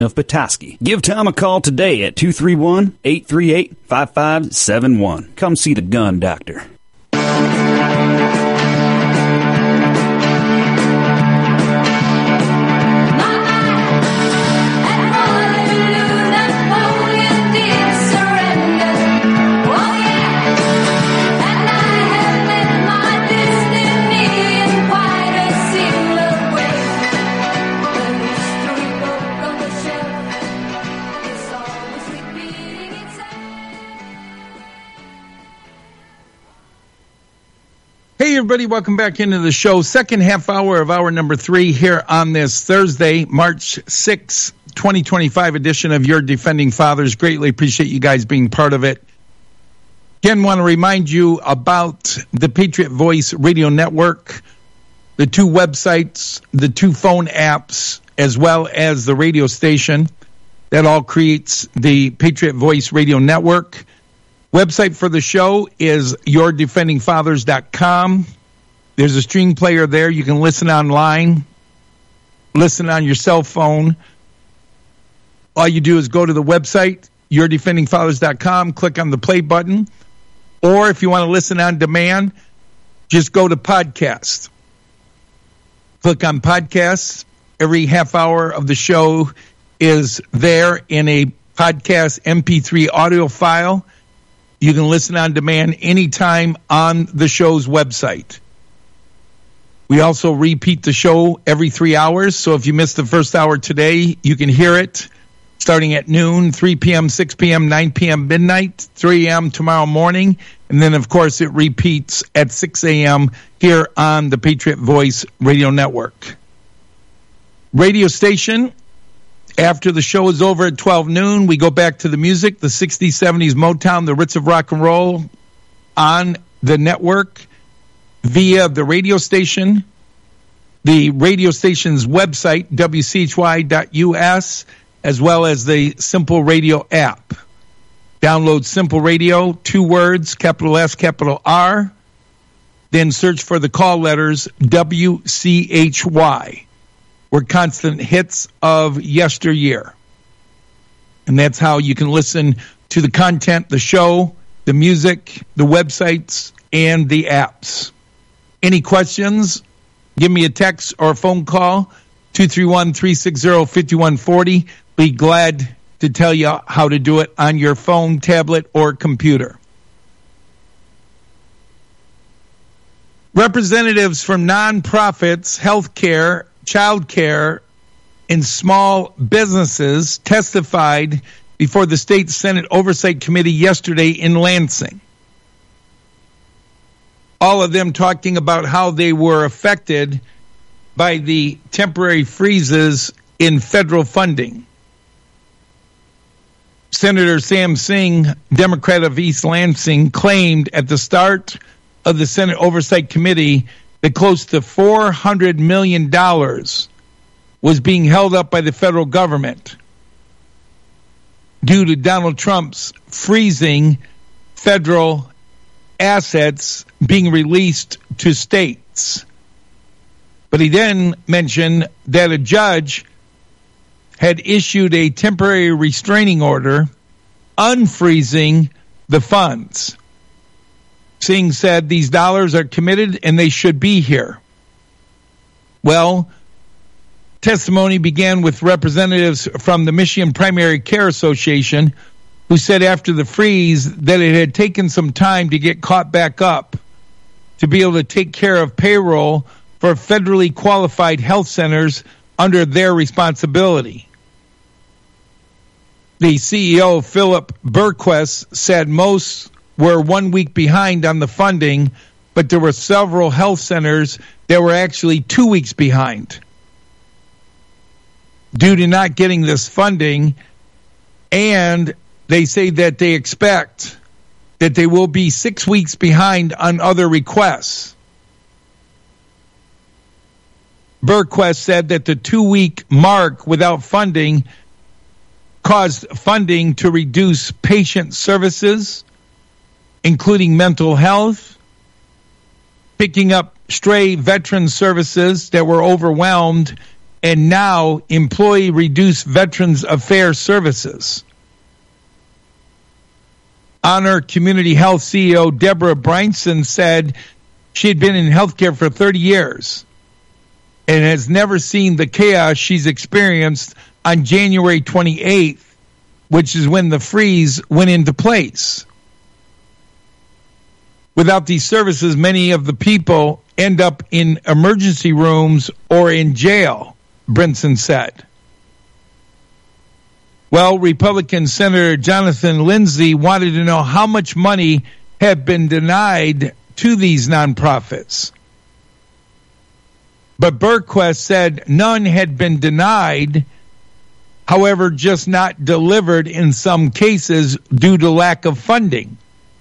of Petoskey. Give Tom a call today at 231-838-5571. Come see the gun doctor. Hey, everybody, welcome back into the show. Second half hour of hour number 3 here on this Thursday, March 6, 2025 edition of Your Defending Fathers. Greatly appreciate you guys being part of it. Again, want to remind you about the Patriot Voice Radio Network, the 2 websites, the 2 phone apps, as well as the radio station. That all creates the Patriot Voice Radio Network. Website for the show is yourdefendingfathers.com. There's a stream player there. You can listen online, listen on your cell phone. All you do is go to the website, yourdefendingfathers.com, click on the play button. Or if you want to listen on demand, just go to podcast. Click on podcasts. Every half hour of the show is there in a podcast MP3 audio file. You can listen on demand anytime on the show's website. We also repeat the show every 3 hours, so if you missed the first hour today, you can hear it starting at noon, 3 p.m., 6 p.m., 9 p.m., midnight, 3 a.m. tomorrow morning, and then, of course, it repeats at 6 a.m. here on the Patriot Voice Radio Network. Radio station. After the show is over at 12 noon, we go back to the music, the 60s, 70s Motown, the Ritz of rock and roll on the network via the radio station, the radio station's website, WCHY.us, as well as the Simple Radio app. Download Simple Radio, 2 words, capital S, capital R, then search for the call letters WCHY. Were constant hits of yesteryear. And that's how you can listen to the content, the show, the music, the websites, and the apps. Any questions? Give me a text or a phone call, 231-360-5140. Be glad to tell you how to do it on your phone, tablet, or computer. Representatives from nonprofits, healthcare, child care, and small businesses testified before the State Senate Oversight Committee yesterday in Lansing. All of them talking about how they were affected by the temporary freezes in federal funding. Senator Sam Singh, Democrat of East Lansing, claimed at the start of the Senate Oversight Committee that close to $400 million was being held up by the federal government due to Donald Trump's freezing federal assets being released to states. But he then mentioned that a judge had issued a temporary restraining order unfreezing the funds. Singh said these dollars are committed and they should be here. Well, testimony began with representatives from the Michigan Primary Care Association who said after the freeze that it had taken some time to get caught back up to be able to take care of payroll for federally qualified health centers under their responsibility. The CEO, Philip Berquist, said most were 1 week behind on the funding, but there were several health centers that were actually 2 weeks behind due to not getting this funding, and they say that they expect that they will be 6 weeks behind on other requests. Berquist said that the 2 week mark without funding caused funding to reduce patient services, including mental health, picking up stray veteran services that were overwhelmed, and now employee reduced Veterans Affairs Services. Honor Community Health CEO Deborah Brynson said she had been in healthcare for 30 years and has never seen the chaos she's experienced on January 28th, which is when the freeze went into place. Without these services, many of the people end up in emergency rooms or in jail, Brinson said. Well, Republican Senator Jonathan Lindsay wanted to know how much money had been denied to these nonprofits. But Berquist said none had been denied, however, just not delivered in some cases due to lack of funding.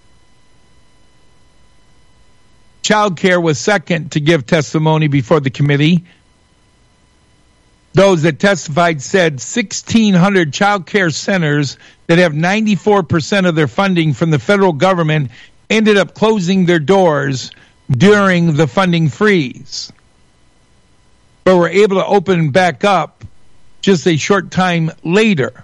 Child Care was second to give testimony before the committee. Those that testified said 1,600 child care centers that have 94% of their funding from the federal government ended up closing their doors during the funding freeze, but were able to open back up just a short time later.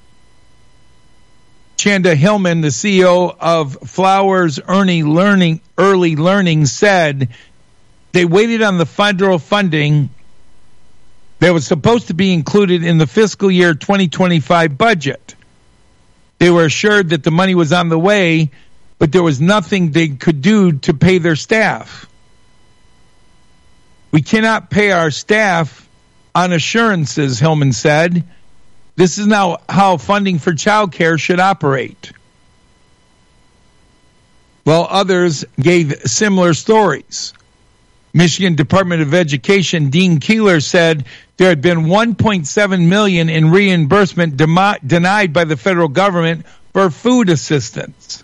Chanda Hillman, the CEO of Flowers Early Learning, said they waited on the federal funding that was supposed to be included in the fiscal year 2025 budget. They were assured that the money was on the way, but there was nothing they could do to pay their staff. We cannot pay our staff on assurances, Hillman said. This is now how funding for child care should operate. Well, others gave similar stories. Michigan Department of Education Dean Keeler said there had been $1.7 million in reimbursement denied by the federal government for food assistance.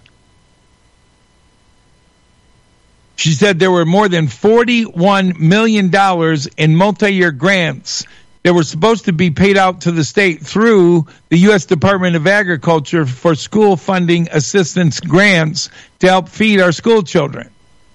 She said there were more than $41 million in multi-year grants that were supposed to be paid out to the state through the U.S. Department of Agriculture for school funding assistance grants to help feed our school children.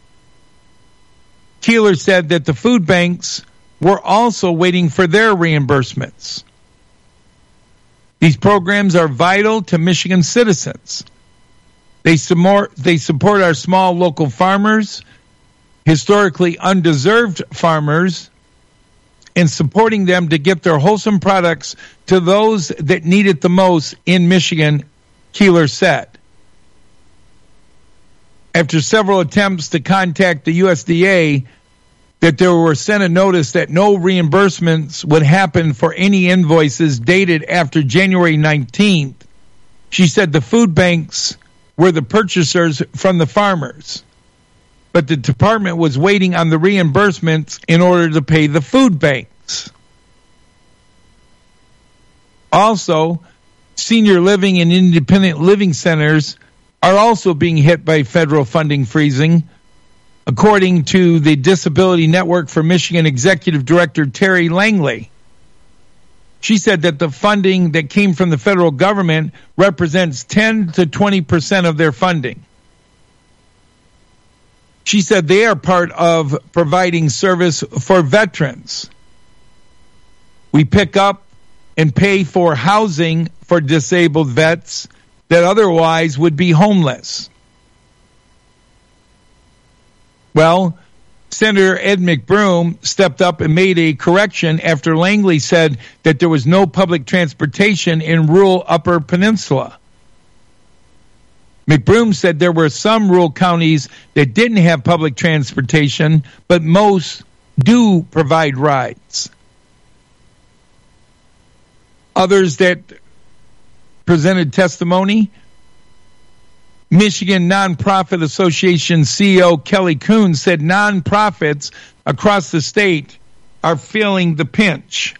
Keeler said that the food banks were also waiting for their reimbursements. These programs are vital to Michigan citizens. They support our small local farmers, historically undeserved farmers, and supporting them to get their wholesome products to those that need it the most in Michigan, Keeler said. After several attempts to contact the USDA, that there were sent a notice that no reimbursements would happen for any invoices dated after January 19th. She said the food banks were the purchasers from the farmers, but the department was waiting on the reimbursements in order to pay the food banks. Also, senior living and independent living centers are also being hit by federal funding freezing, according to the Disability Network for Michigan Executive Director Terry Langley. She said that the funding that came from the federal government represents 10 to 20% of their funding. She said they are part of providing service for veterans. We pick up and pay for housing for disabled vets that otherwise would be homeless. Well, Senator Ed McBroom stepped up and made a correction after Langley said that there was no public transportation in rural Upper Peninsula. McBroom said there were some rural counties that didn't have public transportation, but most do provide rides. Others that presented testimony, Michigan Nonprofit Association CEO Kelly Kuhn said nonprofits across the state are feeling the pinch.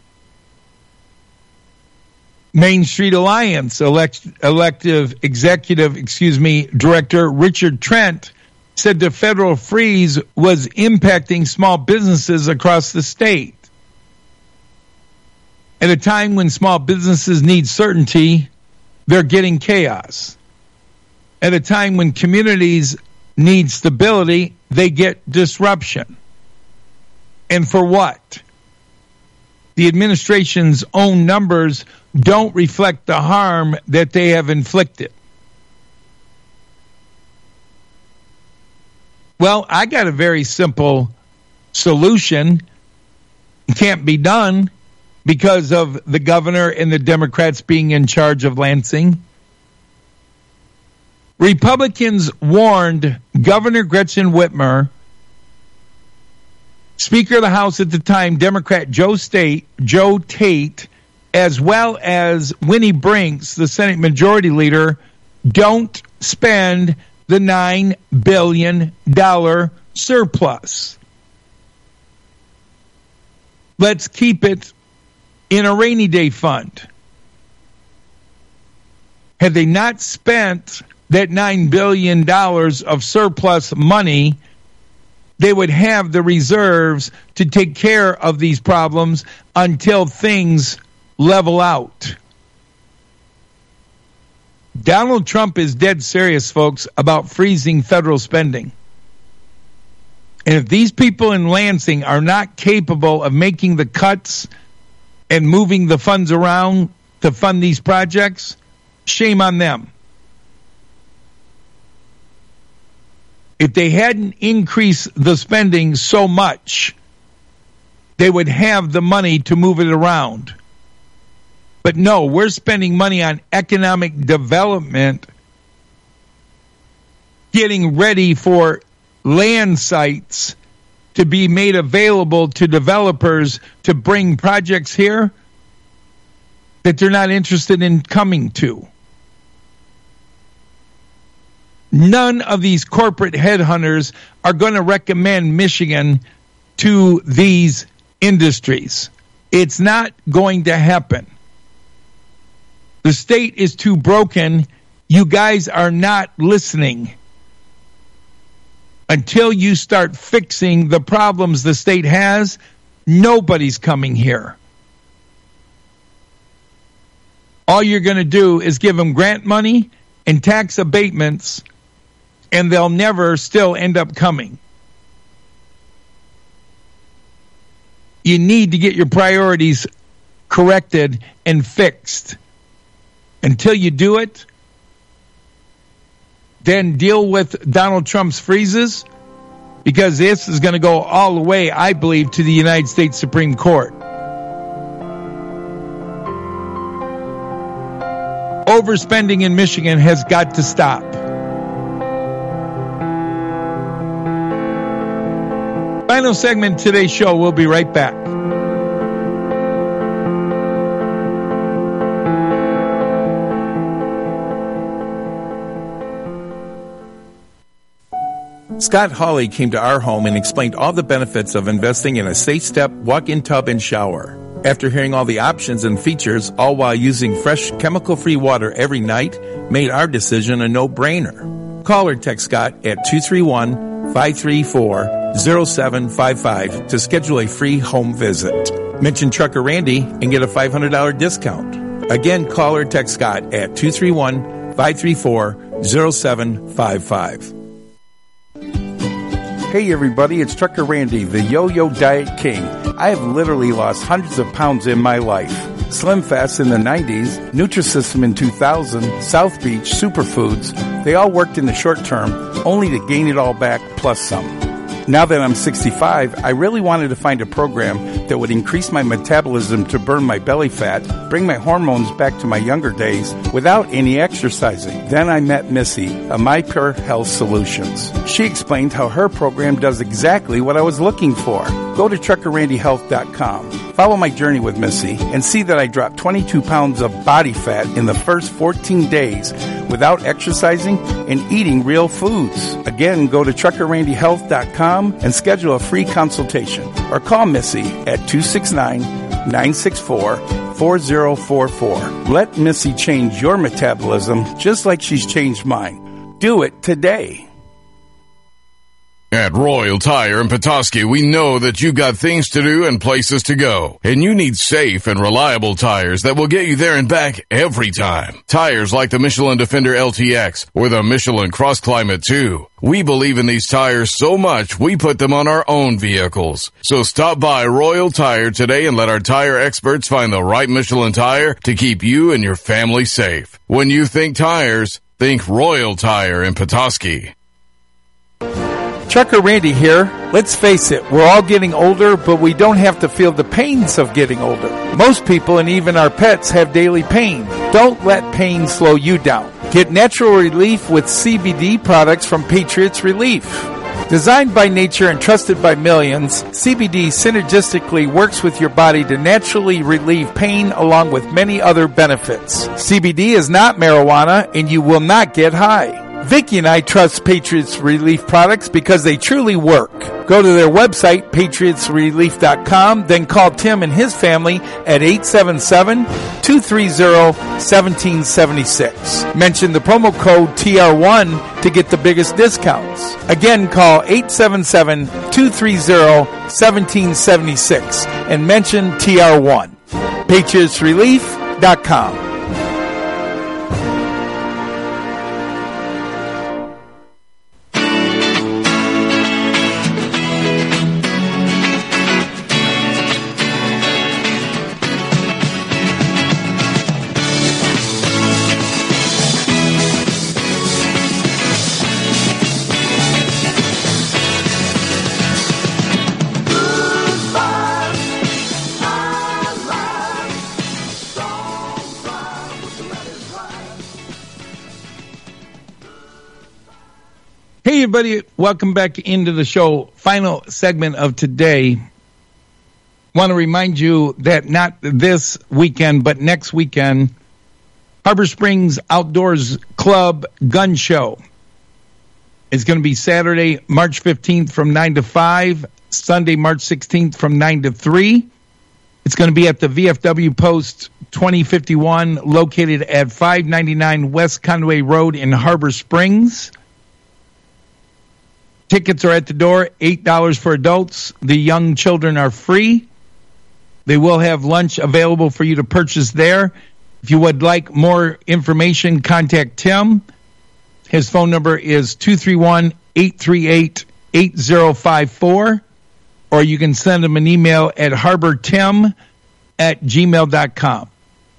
Main Street Alliance Executive Director Richard Trent said the federal freeze was impacting small businesses across the state. At a time when small businesses need certainty, they're getting chaos. At a time when communities need stability, they get disruption. And for what? the administration's own numbers don't reflect the harm that they have inflicted. Well, I got a very simple solution. It can't be done because of the governor and the Democrats being in charge of Lansing. Republicans warned Governor Gretchen Whitmer, Speaker of the House at the time, Democrat Joe Tate, as well as Winnie Brinks, the Senate Majority Leader, don't spend the $9 billion surplus. Let's keep it in a rainy day fund. Had they not spent that $9 billion of surplus money, they would have the reserves to take care of these problems until things level out. Donald Trump is dead serious, folks, about freezing federal spending. And if these people in Lansing are not capable of making the cuts and moving the funds around to fund these projects, shame on them. If they hadn't increased the spending so much, they would have the money to move it around. But no, we're spending money on economic development, getting ready for land sites to be made available to developers to bring projects here that they're not interested in coming to. None of these corporate headhunters are going to recommend Michigan to these industries. It's not going to happen. The state is too broken. You guys are not listening. Until you start fixing the problems the state has, nobody's coming here. All you're going to do is give them grant money and tax abatements, and they'll never still end up coming. You need to get your priorities corrected and fixed. Until you do it, then deal with Donald Trump's freezes, because this is going to go all the way, I believe, to the United States Supreme Court. Overspending in Michigan has got to stop. Final segment of today's show. We'll be right back. Scott Hawley came to our home and explained all the benefits of investing in a safe step walk-in tub and shower. After hearing all the options and features, all while using fresh, chemical-free water every night, made our decision a no-brainer. Call or text Scott at 231-534-0755 to schedule a free home visit. Mention Trucker Randy and get a $500 discount. Again, call or text Scott at 231-534-0755. Hey everybody, it's Trucker Randy, the Yo-Yo Diet King. I have literally lost hundreds of pounds in my life. Slim Fast in the 90s, Nutrisystem in 2000, South Beach, Superfoods, they all worked in the short term, only to gain it all back plus some. Now that I'm 65, I really wanted to find a program that would increase my metabolism to burn my belly fat, bring my hormones back to my younger days without any exercising. Then I met Missy of My Pure Health Solutions. She explained how her program does exactly what I was looking for. Go to TruckerRandyHealth.com. Follow my journey with Missy and see that I dropped 22 pounds of body fat in the first 14 days without exercising and eating real foods. Again, go to TruckerRandyHealth.com and schedule a free consultation or call Missy at 269-964-4044. Let Missy change your metabolism just like she's changed mine. Do it today. At Royal Tire in Petoskey, we know that you've got things to do and places to go, and you need safe and reliable tires that will get you there and back every time. Tires like the Michelin Defender LTX or the Michelin Cross Climate 2. We believe in these tires so much, we put them on our own vehicles. So stop by Royal Tire today and let our tire experts find the right Michelin tire to keep you and your family safe. When you think tires, think Royal Tire in Petoskey. Trucker Randy here. Let's face it, we're all getting older, but we don't have to feel the pains of getting older. Most people and even our pets have daily pain. Don't let pain slow you down. Get natural relief with CBD products from Patriots Relief. Designed by nature and trusted by millions, CBD synergistically works with your body to naturally relieve pain along with many other benefits. CBD is not marijuana and you will not get high. Vicki and I trust Patriots Relief products because they truly work. Go to their website, patriotsrelief.com, then call Tim and his family at 877-230-1776. Mention the promo code TR1 to get the biggest discounts. Again, call 877-230-1776 and mention TR1. patriotsrelief.com. Hey, everybody. Welcome back into the show. Final segment of today. Want to remind you that not this weekend, but next weekend, Harbor Springs Outdoors Club Gun Show. It's going to be Saturday, March 15th from 9 to 5, Sunday, March 16th from 9 to 3. It's going to be at the VFW Post 2051, located at 599 West Conway Road in Harbor Springs. Tickets are at the door, $8 for adults. The young children are free. They will have lunch available for you to purchase there. If you would like more information, contact Tim. His phone number is 231-838-8054. Or you can send him an email at harbortim@gmail.com.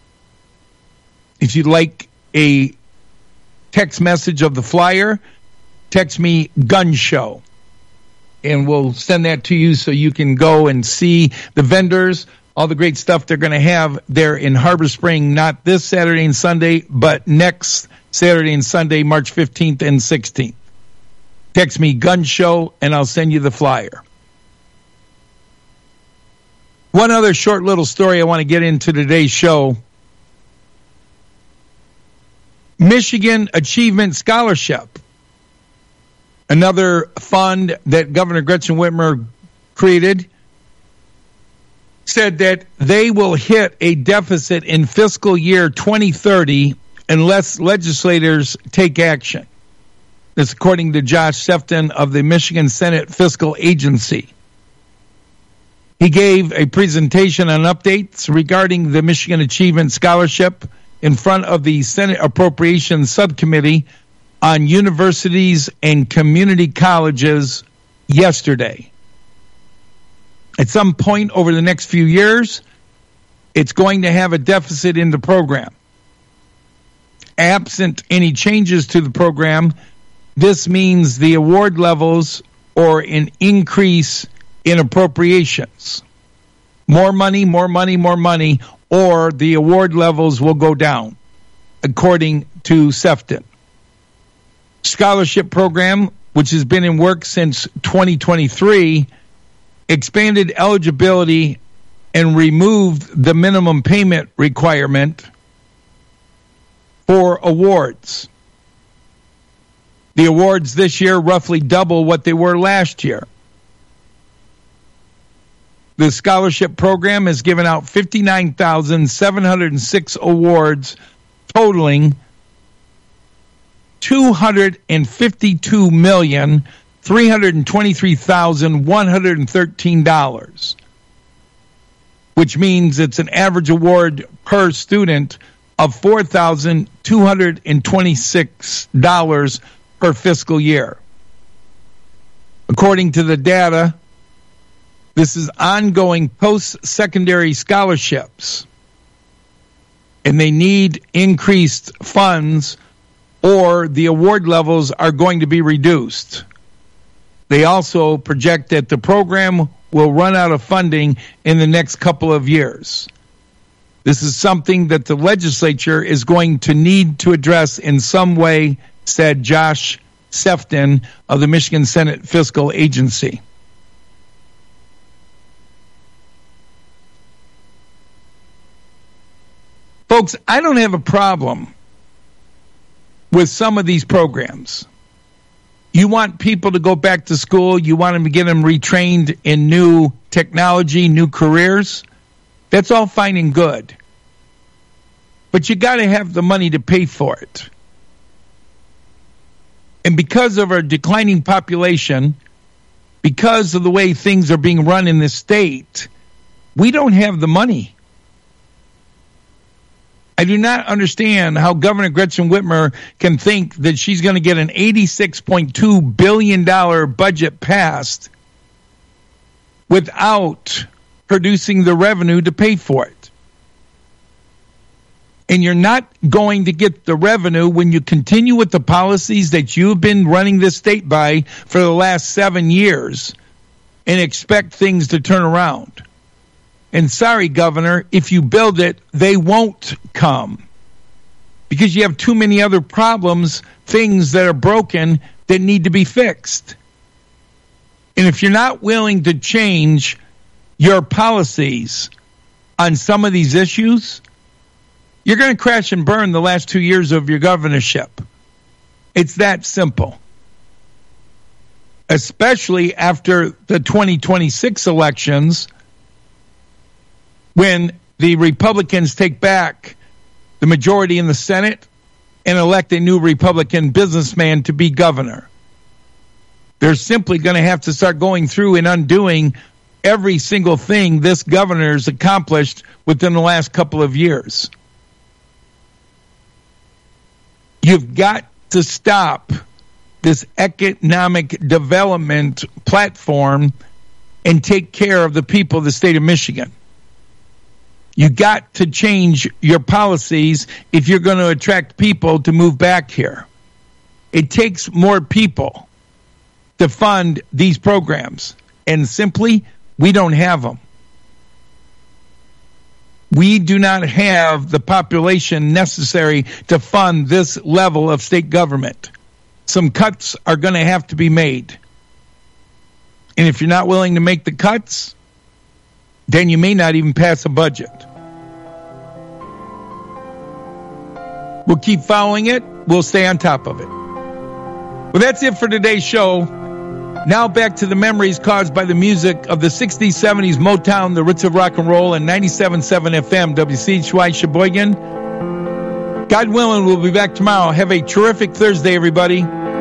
If you'd like a text message of the flyer, text me Gun Show, and we'll send that to you so you can go and see the vendors, all the great stuff they're going to have there in Harbor Spring, not this Saturday and Sunday, but next Saturday and Sunday, March 15th and 16th. Text me Gun Show, and I'll send you the flyer. One other short little story I want to get into today's show. Michigan Achievement Scholarship, another fund that Governor Gretchen Whitmer created, said that they will hit a deficit in fiscal year 2030 unless legislators take action. That's according to Josh Sefton of the Michigan Senate Fiscal Agency. He gave a presentation on updates regarding the Michigan Achievement Scholarship in front of the Senate Appropriations Subcommittee on universities and community colleges yesterday. At some point over the next few years, it's going to have a deficit in the program. Absent any changes to the program, this means the award levels or an increase in appropriations. More money, or the award levels will go down, according to Sefton. Scholarship program, which has been in work since 2023, expanded eligibility and removed the minimum payment requirement for awards. The awards this year roughly double what they were last year. The scholarship program has given out 59,706 awards, totaling $252,300,000 $323,113, which means it's an average award per student of $4,226 per fiscal year. According to the data, this is ongoing post-secondary scholarships, and they need increased funds or the award levels are going to be reduced. They also project that the program will run out of funding in the next couple of years. This is something that the legislature is going to need to address in some way, said Josh Sefton of the Michigan Senate Fiscal Agency. Folks, I don't have a problem with some of these programs. You want people to go back to school, you want them to get them retrained in new technology, new careers. That's all fine and good. But you got to have the money to pay for it. And because of our declining population, because of the way things are being run in this state, we don't have the money. I do not understand how Governor Gretchen Whitmer can think that she's going to get an $86.2 billion budget passed without producing the revenue to pay for it. And you're not going to get the revenue when you continue with the policies that you've been running this state by for the last 7 years and expect things to turn around. And sorry, Governor, if you build it, they won't come because you have too many other problems, things that are broken that need to be fixed. And if you're not willing to change your policies on some of these issues, you're going to crash and burn the last 2 years of your governorship. It's that simple. Especially after the 2026 elections, when the Republicans take back the majority in the Senate and elect a new Republican businessman to be governor. They're simply going to have to start going through and undoing every single thing this governor's accomplished within the last couple of years. You've got to stop this economic development platform and take care of the people of the state of Michigan. You got to change your policies if you're going to attract people to move back here. It takes more people to fund these programs, and simply, we don't have them. We do not have the population necessary to fund this level of state government. Some cuts are going to have to be made. And if you're not willing to make the cuts, then you may not even pass a budget. We'll keep following it. We'll stay on top of it. Well, that's it for today's show. Now back to the memories caused by the music of the 60s, 70s, Motown, the Ritz of rock and roll, and 97.7 FM, WCHY Sheboygan. God willing, we'll be back tomorrow. Have a terrific Thursday, everybody.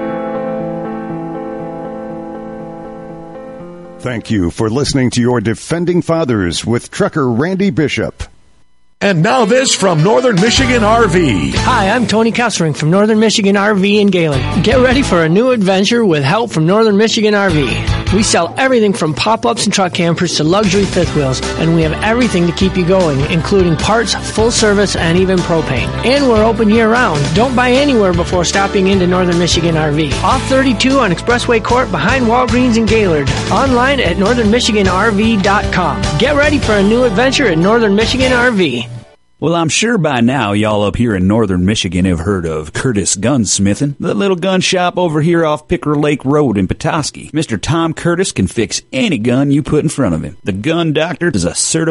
Thank you for listening to your Defending Fathers with Trucker Randy Bishop. And now this from Northern Michigan RV. Hi, I'm Tony Kessering from Northern Michigan RV in Galen. Get ready for a new adventure with help from Northern Michigan RV. We sell everything from pop-ups and truck campers to luxury fifth wheels, and we have everything to keep you going, including parts, full service, and even propane. And we're open year-round. Don't buy anywhere before stopping into Northern Michigan RV. Off 32 on Expressway Court behind Walgreens in Gaylord. Online at northernmichiganrv.com. Get ready for a new adventure at Northern Michigan RV. Well, I'm sure by now y'all up here in northern Michigan have heard of Curtis Gunsmithing, the little gun shop over here off Picker Lake Road in Petoskey. Mr. Tom Curtis can fix any gun you put in front of him. The Gun Doctor is a certified